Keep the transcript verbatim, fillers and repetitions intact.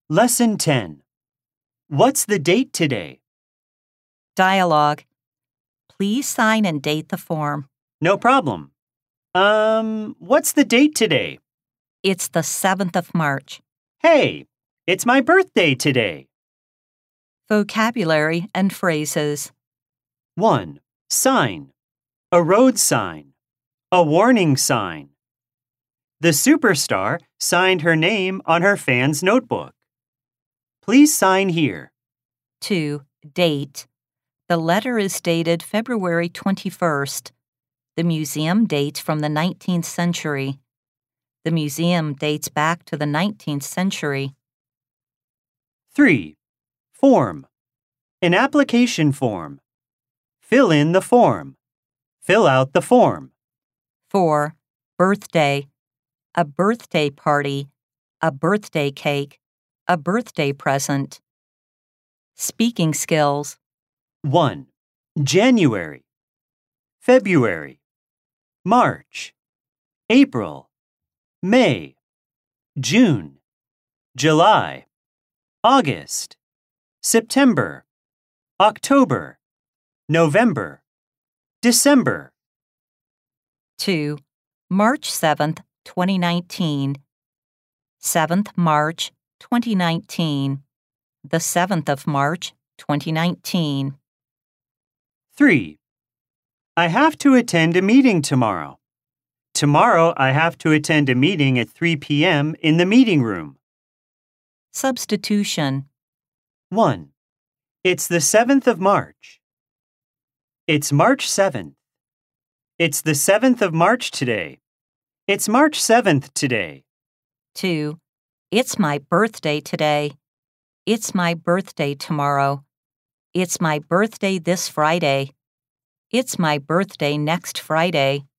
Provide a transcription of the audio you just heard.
Lesson ten. What's the date today? Dialogue. Please sign and date the form. No problem. Um, what's the date today? It's the seventh of March. Hey, it's my birthday today. Vocabulary and phrases. one. Sign. A road sign. A warning sign. The superstar signed her name on her fan's notebook. Please sign here. two. Date. The letter is dated February twenty-first. The museum dates from the nineteenth century. The museum dates back to the nineteenth century. three. Form. An application form. Fill in the form. Fill out the form. four. Birthday. A birthday party. A birthday cake. A birthday present. Speaking skills. one. January. February. March. April. May. June. July. August. September. October. November. December. two. March seventh, twenty nineteen. seventh March, twenty nineteen. The seventh of March, twenty nineteen. three. I have to attend a meeting tomorrow. Tomorrow I have to attend a meeting at three p.m. in the meeting room. Substitution. one. It's the seventh of March. It's March seventh. It's the seventh of March today. It's March seventh today. two. It's my birthday today. It's my birthday tomorrow. It's my birthday this Friday. It's my birthday next Friday.